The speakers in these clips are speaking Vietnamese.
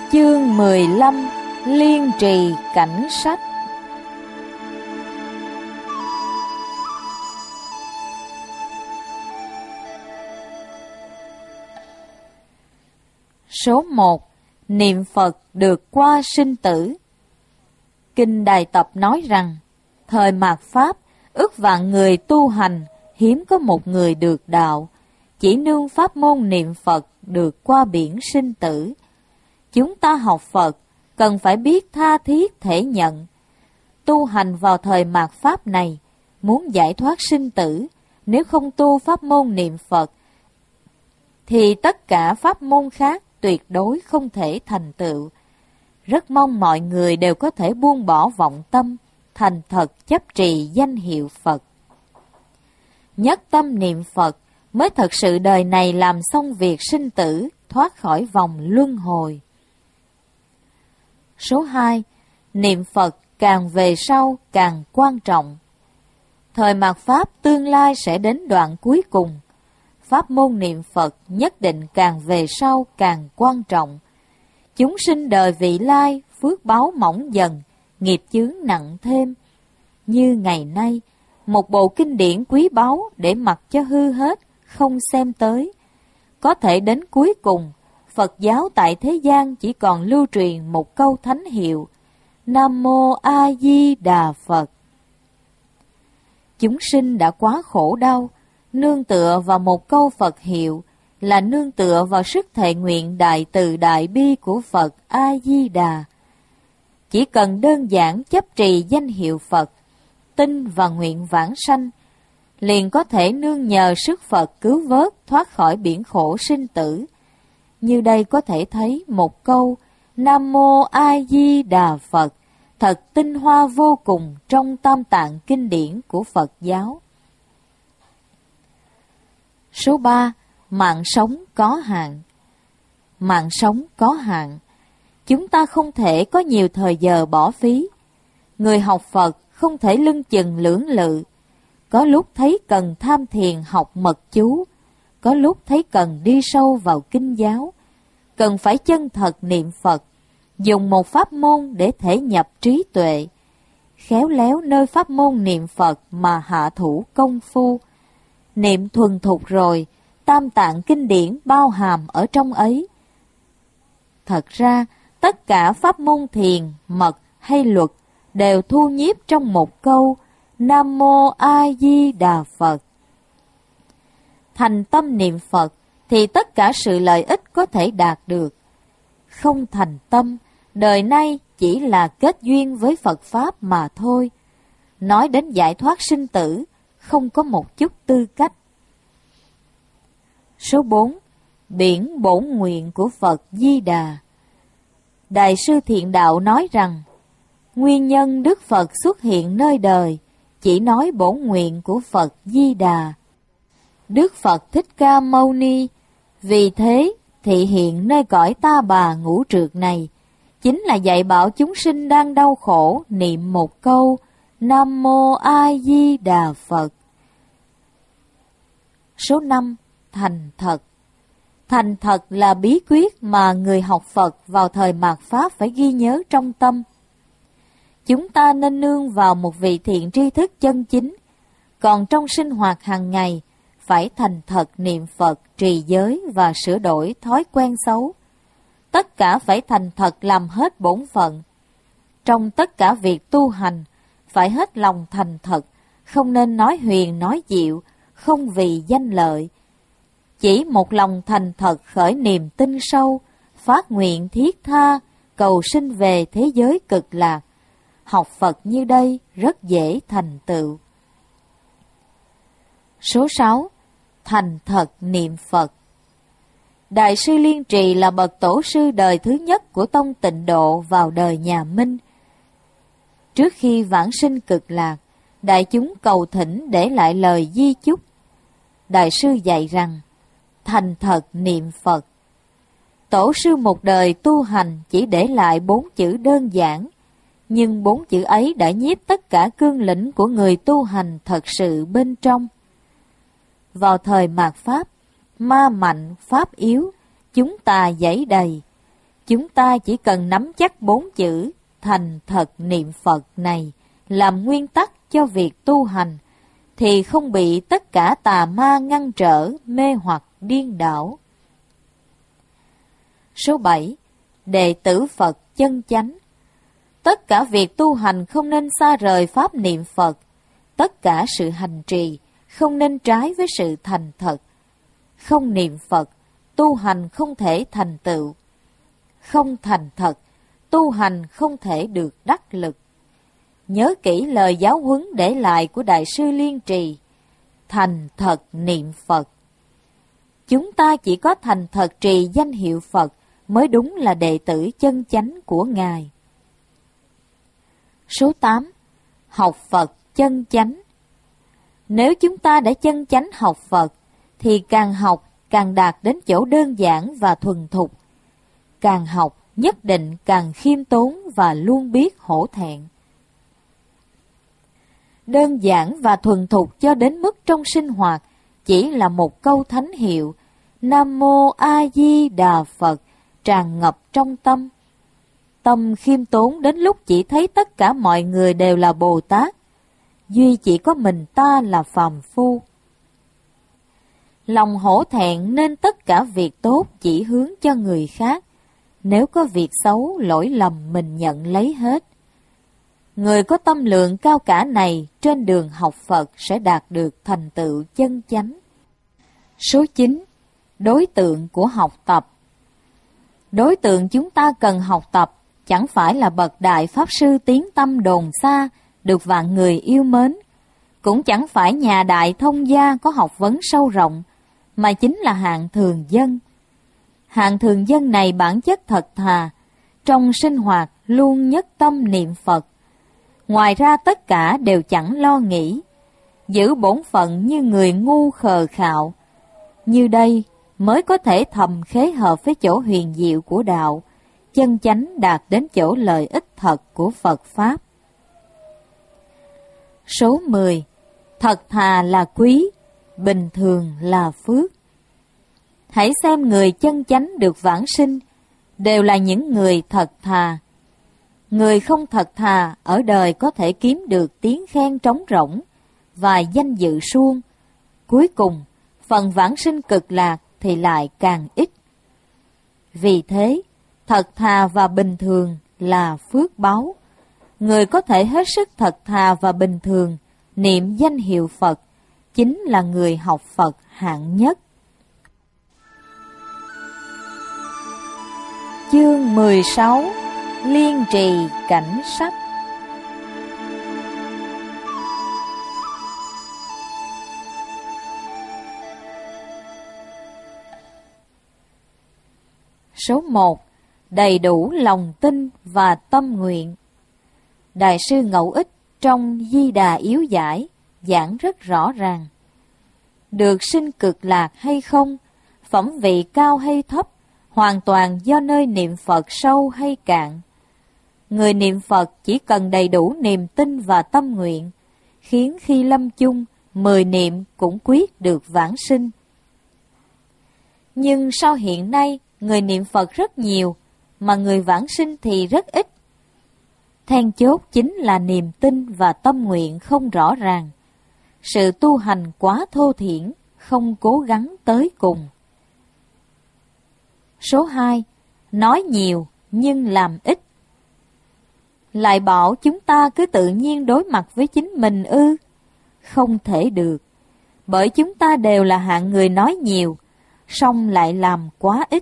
Chương 15: Liên trì cảnh sách. Số 1. Niệm Phật được qua sinh tử. Kinh Đài Tập nói rằng, thời mạt Pháp, ức vạn người tu hành, hiếm có một người được đạo, chỉ nương pháp môn niệm Phật được qua biển sinh tử. Chúng ta học Phật, cần phải biết tha thiết thể nhận. Tu hành vào thời mạt Pháp này, muốn giải thoát sinh tử, nếu không tu pháp môn niệm Phật, thì tất cả pháp môn khác tuyệt đối không thể thành tựu. Rất mong mọi người đều có thể buông bỏ vọng tâm, thành thật chấp trì danh hiệu Phật. Nhất tâm niệm Phật mới thật sự đời này làm xong việc sinh tử, thoát khỏi vòng luân hồi. Số 2. Niệm Phật càng về sau càng quan trọng. Thời mạt Pháp tương lai sẽ đến đoạn cuối cùng. Pháp môn niệm Phật nhất định càng về sau càng quan trọng. Chúng sinh đời vị lai, phước báo mỏng dần, nghiệp chướng nặng thêm. Như ngày nay, một bộ kinh điển quý báu để mặc cho hư hết, không xem tới. Có thể đến cuối cùng, Phật giáo tại thế gian chỉ còn lưu truyền một câu thánh hiệu: Nam Mô A Di Đà Phật. Chúng sinh đã quá khổ đau, nương tựa vào một câu Phật hiệu là nương tựa vào sức thệ nguyện đại từ đại bi của Phật A Di Đà. Chỉ cần đơn giản chấp trì danh hiệu Phật, tin và nguyện vãng sanh, liền có thể nương nhờ sức Phật cứu vớt thoát khỏi biển khổ sinh tử. Như đây có thể thấy một câu Nam Mô A Di Đà Phật thật tinh hoa vô cùng trong tam tạng kinh điển của Phật giáo. Số 3. Mạng sống có hạn. Mạng sống có hạn. Chúng ta không thể có nhiều thời giờ bỏ phí. Người học Phật không thể lưng chừng lưỡng lự. Có lúc thấy cần tham thiền học mật chú, có lúc thấy cần đi sâu vào kinh giáo. Cần phải chân thật niệm Phật, dùng một pháp môn để thể nhập trí tuệ. Khéo léo nơi pháp môn niệm Phật mà hạ thủ công phu. Niệm thuần thục rồi, tam tạng kinh điển bao hàm ở trong ấy. Thật ra, tất cả pháp môn thiền, mật hay luật đều thu nhiếp trong một câu Nam Mô A Di Đà Phật. Thành tâm niệm Phật thì tất cả sự lợi ích có thể đạt được. Không thành tâm, đời nay chỉ là kết duyên với Phật Pháp mà thôi. Nói đến giải thoát sinh tử, không có một chút tư cách. Số 4. Biển bổn nguyện của Phật Di Đà. Đại sư Thiện Đạo nói rằng, nguyên nhân Đức Phật xuất hiện nơi đời chỉ nói bổn nguyện của Phật Di Đà. Đức Phật Thích Ca Mâu Ni vì thế thị hiện nơi cõi Ta Bà ngũ trược này, chính là dạy bảo chúng sinh đang đau khổ niệm một câu Nam Mô A Di Đà Phật. Số 5. Thành thật. Thành thật là bí quyết mà người học Phật vào thời mạt Pháp phải ghi nhớ trong tâm. Chúng ta nên nương vào một vị thiện tri thức chân chính, còn trong sinh hoạt hàng ngày phải thành thật niệm Phật, trì giới và sửa đổi thói quen xấu. Tất cả phải thành thật làm hết bổn phận. Trong tất cả việc tu hành, phải hết lòng thành thật, không nên nói huyền nói diệu, không vì danh lợi. Chỉ một lòng thành thật khởi niềm tin sâu, phát nguyện thiết tha, cầu sinh về thế giới cực lạc. Học Phật như đây rất dễ thành tựu. Số 6. Thành thật niệm Phật. Đại sư Liên Trì là bậc tổ sư đời thứ nhất của tông Tịnh Độ vào đời nhà Minh. Trước khi vãng sinh cực lạc, đại chúng cầu thỉnh để lại lời di chúc. Đại sư dạy rằng, thành thật niệm Phật. Tổ sư một đời tu hành chỉ để lại 4 chữ đơn giản, nhưng 4 chữ ấy đã nhiếp tất cả cương lĩnh của người tu hành thật sự bên trong. Vào thời mạt Pháp, ma mạnh, pháp yếu, chúng ta dẫy đầy. Chúng ta chỉ cần nắm chắc 4 chữ thành thật niệm Phật này làm nguyên tắc cho việc tu hành, thì không bị tất cả tà ma ngăn trở, mê hoặc, điên đảo. Số 7. Đệ tử Phật chân chánh. Tất cả việc tu hành không nên xa rời pháp niệm Phật. Tất cả sự hành trì không nên trái với sự thành thật. Không niệm Phật, tu hành không thể thành tựu. Không thành thật, tu hành không thể được đắc lực. Nhớ kỹ lời giáo huấn để lại của Đại sư Liên Trì: thành thật niệm Phật. Chúng ta chỉ có thành thật trì danh hiệu Phật mới đúng là đệ tử chân chánh của Ngài. Số 8. Học Phật chân chánh. Nếu chúng ta đã chân chánh học Phật, thì càng học càng đạt đến chỗ đơn giản và thuần thục. Càng học nhất định càng khiêm tốn và luôn biết hổ thẹn. Đơn giản và thuần thục cho đến mức trong sinh hoạt chỉ là một câu thánh hiệu Nam Mô A Di Đà Phật tràn ngập trong tâm. Tâm khiêm tốn đến lúc chỉ thấy tất cả mọi người đều là Bồ Tát, duy chỉ có mình ta là phàm phu. Lòng hổ thẹn nên tất cả việc tốt chỉ hướng cho người khác, nếu có việc xấu lỗi lầm mình nhận lấy hết. Người có tâm lượng cao cả này trên đường học Phật sẽ đạt được thành tựu chân chánh. Số 9. Đối tượng của học tập. Đối tượng chúng ta cần học tập chẳng phải là bậc đại pháp sư tiếng tăm đồn xa, được vạn người yêu mến, cũng chẳng phải nhà đại thông gia có học vấn sâu rộng, mà chính là hạng thường dân. Hạng thường dân này bản chất thật thà, trong sinh hoạt luôn nhất tâm niệm Phật. Ngoài ra tất cả đều chẳng lo nghĩ, giữ bổn phận như người ngu khờ khạo. Như đây mới có thể thầm khế hợp với chỗ huyền diệu của đạo, chân chánh đạt đến chỗ lợi ích thật của Phật Pháp. Số 10. Thật thà là quý, bình thường là phước. Hãy xem người chân chánh được vãng sinh đều là những người thật thà. Người không thật thà ở đời có thể kiếm được tiếng khen trống rỗng và danh dự suông. Cuối cùng, phần vãng sinh cực lạc thì lại càng ít. Vì thế, thật thà và bình thường là phước báu. Người có thể hết sức thật thà và bình thường niệm danh hiệu Phật chính là người học Phật hạng nhất. Chương 16. Liên trì cảnh sắc. Số 1. Đầy đủ lòng tin và tâm nguyện. Đại sư Ngẫu Ích trong Di Đà Yếu Giải giảng rất rõ ràng. Được sinh cực lạc hay không, phẩm vị cao hay thấp, hoàn toàn do nơi niệm Phật sâu hay cạn. Người niệm Phật chỉ cần đầy đủ niềm tin và tâm nguyện, khiến khi lâm chung, 10 niệm cũng quyết được vãng sinh. Nhưng sao hiện nay, người niệm Phật rất nhiều, mà người vãng sinh thì rất ít? Then chốt chính là niềm tin và tâm nguyện không rõ ràng. Sự tu hành quá thô thiển, không cố gắng tới cùng. Số 2. Nói nhiều nhưng làm ít. Lại bảo chúng ta cứ tự nhiên đối mặt với chính mình ư? Không thể được, bởi chúng ta đều là hạng người nói nhiều, song lại làm quá ít.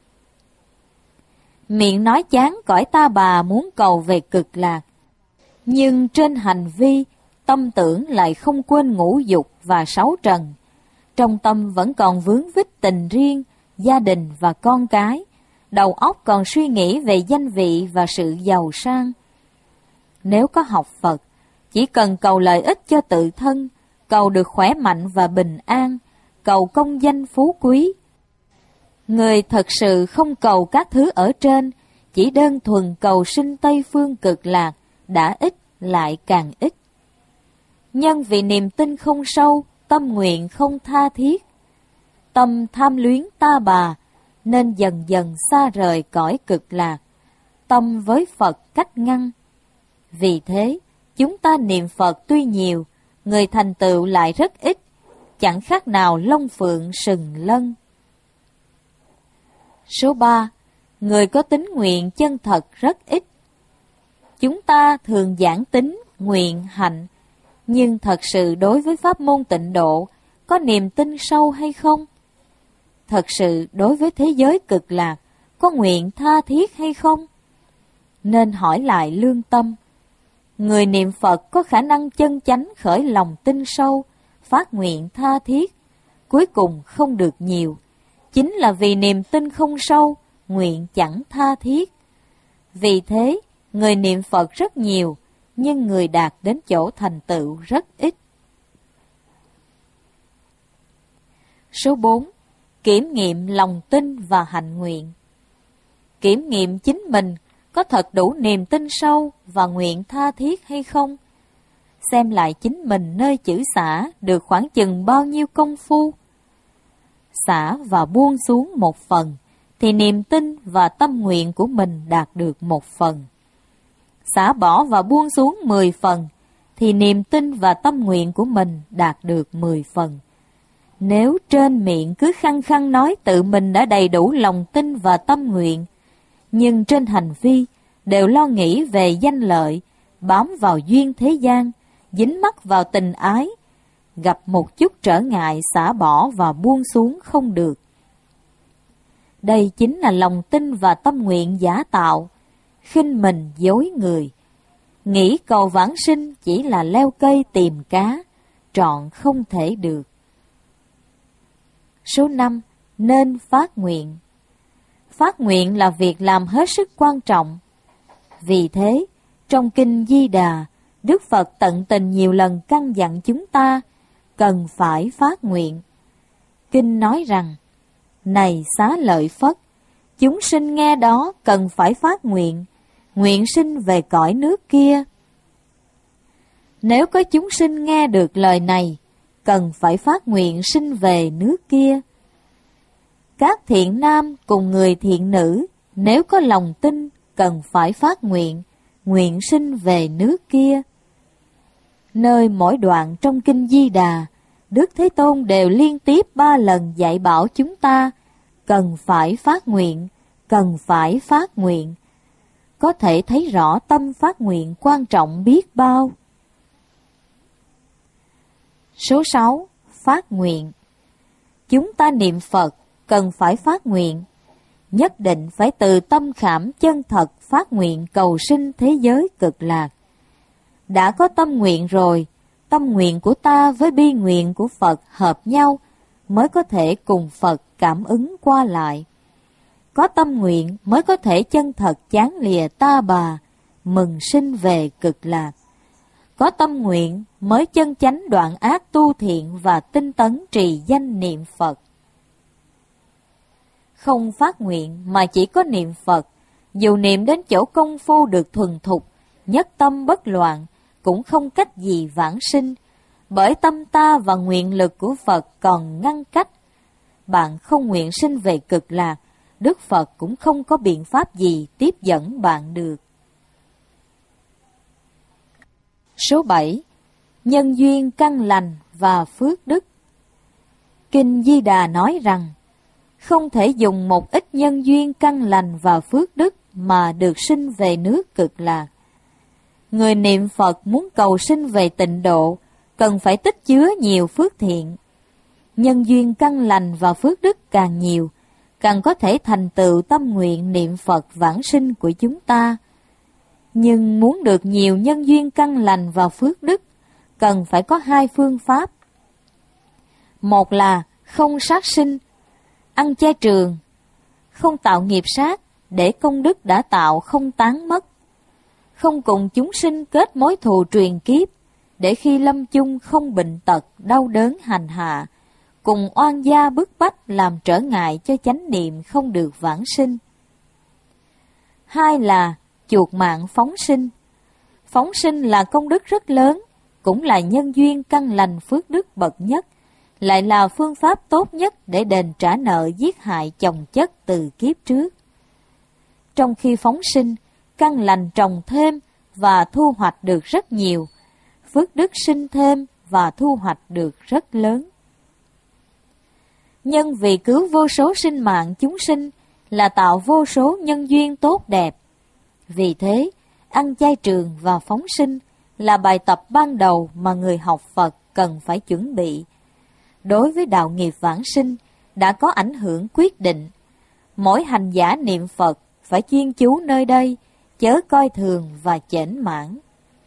Miệng nói chán cõi ta bà muốn cầu về cực lạc, nhưng trên hành vi, tâm tưởng lại không quên ngũ dục và sáu trần. Trong tâm vẫn còn vướng vít tình riêng, gia đình và con cái, đầu óc còn suy nghĩ về danh vị và sự giàu sang. Nếu có học Phật, chỉ cần cầu lợi ích cho tự thân, cầu được khỏe mạnh và bình an, cầu công danh phú quý. Người thật sự không cầu các thứ ở trên, chỉ đơn thuần cầu sinh Tây Phương cực lạc, đã ít lại càng ít. Nhân vì niềm tin không sâu, tâm nguyện không tha thiết. Tâm tham luyến ta bà, nên dần dần xa rời cõi cực lạc, tâm với Phật cách ngăn. Vì thế, chúng ta niệm Phật tuy nhiều, người thành tựu lại rất ít, chẳng khác nào lông phượng sừng lân. Số 3. Người có tín nguyện chân thật rất ít. Chúng ta thường giảng tín, nguyện, hạnh, nhưng thật sự đối với pháp môn tịnh độ có niềm tin sâu hay không? Thật sự đối với thế giới cực lạc có nguyện tha thiết hay không? Nên hỏi lại lương tâm. Người niệm Phật có khả năng chân chánh khởi lòng tin sâu, phát nguyện tha thiết, cuối cùng không được nhiều, chính là vì niềm tin không sâu, nguyện chẳng tha thiết. Vì thế, người niệm Phật rất nhiều, nhưng người đạt đến chỗ thành tựu rất ít. Số 4. Kiểm nghiệm lòng tin và hạnh nguyện. Kiểm nghiệm chính mình có thật đủ niềm tin sâu và nguyện tha thiết hay không? Xem lại chính mình nơi chữ xả được khoảng chừng bao nhiêu công phu. Xả và buông xuống một phần, thì niềm tin và tâm nguyện của mình đạt được một phần. Xả bỏ và buông xuống 10 phần, thì niềm tin và tâm nguyện của mình đạt được 10 phần. Nếu trên miệng cứ khăng khăng nói tự mình đã đầy đủ lòng tin và tâm nguyện, nhưng trên hành vi đều lo nghĩ về danh lợi, bám vào duyên thế gian, dính mắc vào tình ái, gặp một chút trở ngại xả bỏ và buông xuống không được. Đây chính là lòng tin và tâm nguyện giả tạo, khinh mình dối người. Nghĩ cầu vãng sinh chỉ là leo cây tìm cá, trọn không thể được. Số 5. Nên phát nguyện. Phát nguyện là việc làm hết sức quan trọng. Vì thế, trong Kinh Di Đà, Đức Phật tận tình nhiều lần căn dặn chúng ta cần phải phát nguyện. Kinh nói rằng, này Xá Lợi Phất, chúng sinh nghe đó cần phải phát nguyện, nguyện sinh về cõi nước kia. Nếu có chúng sinh nghe được lời này, cần phải phát nguyện sinh về nước kia. Các thiện nam cùng người thiện nữ, nếu có lòng tin, cần phải phát nguyện, nguyện sinh về nước kia. Nơi mỗi đoạn trong Kinh Di Đà, Đức Thế Tôn đều liên tiếp 3 lần dạy bảo chúng ta cần phải phát nguyện, cần phải phát nguyện. Có thể thấy rõ tâm phát nguyện quan trọng biết bao. Số 6. Phát nguyện. Chúng ta niệm Phật cần phải phát nguyện, nhất định phải từ tâm khảm chân thật phát nguyện cầu sinh thế giới cực lạc. Đã có tâm nguyện rồi, tâm nguyện của ta với bi nguyện của Phật hợp nhau mới có thể cùng Phật cảm ứng qua lại. Có tâm nguyện mới có thể chân thật chán lìa ta bà, mừng sinh về cực lạc. Có tâm nguyện mới chân chánh đoạn ác tu thiện và tinh tấn trì danh niệm Phật. Không phát nguyện mà chỉ có niệm Phật, dù niệm đến chỗ công phu được thuần thục, nhất tâm bất loạn, cũng không cách gì vãng sinh, bởi tâm ta và nguyện lực của Phật còn ngăn cách. Bạn không nguyện sinh về cực lạc, Đức Phật cũng không có biện pháp gì tiếp dẫn bạn được. Số 7. Nhân duyên căn lành và phước đức. Kinh Di Đà nói rằng, không thể dùng một ít nhân duyên căn lành và phước đức mà được sinh về nước cực lạc. Người niệm Phật muốn cầu sinh về tịnh độ, cần phải tích chứa nhiều phước thiện. Nhân duyên căn lành và phước đức càng nhiều, càng có thể thành tựu tâm nguyện niệm Phật vãng sinh của chúng ta. Nhưng muốn được nhiều nhân duyên căn lành và phước đức, cần phải có 2 phương pháp. Một là không sát sinh, ăn chay trường, không tạo nghiệp sát để công đức đã tạo không tán mất, không cùng chúng sinh kết mối thù truyền kiếp để khi lâm chung không bệnh tật, đau đớn hành hạ, cùng oan gia bức bách làm trở ngại cho chánh niệm không được vãng sinh. 2 là chuộc mạng phóng sinh. Phóng sinh là công đức rất lớn, cũng là nhân duyên căn lành phước đức bậc nhất, lại là phương pháp tốt nhất để đền trả nợ giết hại chồng chất từ kiếp trước. Trong khi phóng sinh, căn lành trồng thêm và thu hoạch được rất nhiều, phước đức sinh thêm và thu hoạch được rất lớn. Nhân vì cứu vô số sinh mạng chúng sinh là tạo vô số nhân duyên tốt đẹp. Vì thế, ăn chay trường và phóng sinh là bài tập ban đầu mà người học Phật cần phải chuẩn bị. Đối với đạo nghiệp vãng sinh đã có ảnh hưởng quyết định. Mỗi hành giả niệm Phật phải chuyên chú nơi đây, chớ coi thường và chểnh mãn.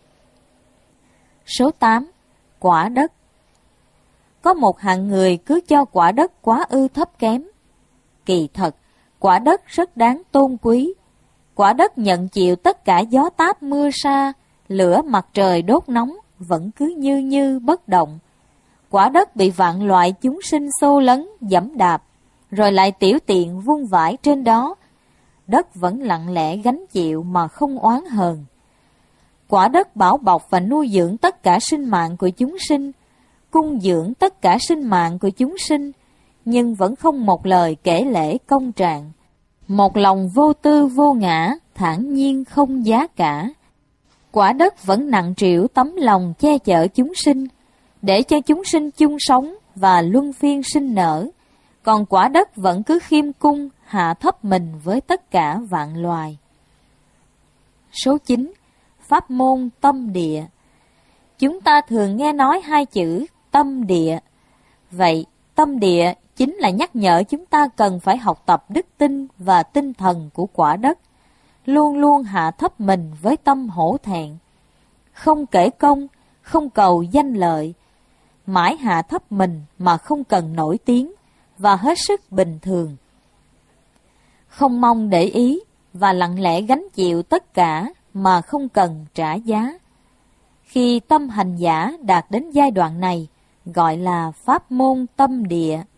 Số 8. Quả đất. Có một hạng người cứ cho quả đất quá ư thấp kém. Kỳ thật, quả đất rất đáng tôn quý. Quả đất nhận chịu tất cả gió táp mưa sa, lửa mặt trời đốt nóng, vẫn cứ như như bất động. Quả đất bị vạn loại chúng sinh xô lấn, giẫm đạp, rồi lại tiểu tiện vung vãi trên đó. Đất vẫn lặng lẽ gánh chịu mà không oán hờn. Quả đất bảo bọc và nuôi dưỡng tất cả sinh mạng của chúng sinh, cung dưỡng tất cả sinh mạng của chúng sinh, nhưng vẫn không một lời kể lể công trạng. Một lòng vô tư vô ngã, thản nhiên không giá cả. Quả đất vẫn nặng trĩu tấm lòng che chở chúng sinh, để cho chúng sinh chung sống và luân phiên sinh nở. Còn quả đất vẫn cứ khiêm cung, hạ thấp mình với tất cả vạn loài. Số 9. Pháp môn tâm địa. Chúng ta thường nghe nói hai chữ tâm địa. Vậy, tâm địa chính là nhắc nhở chúng ta cần phải học tập đức tin và tinh thần của quả đất, luôn luôn hạ thấp mình với tâm hổ thẹn, không kể công, không cầu danh lợi, mãi hạ thấp mình mà không cần nổi tiếng và hết sức bình thường, không mong để ý và lặng lẽ gánh chịu tất cả mà không cần trả giá. Khi tâm hành giả đạt đến giai đoạn này, gọi là pháp môn tâm địa.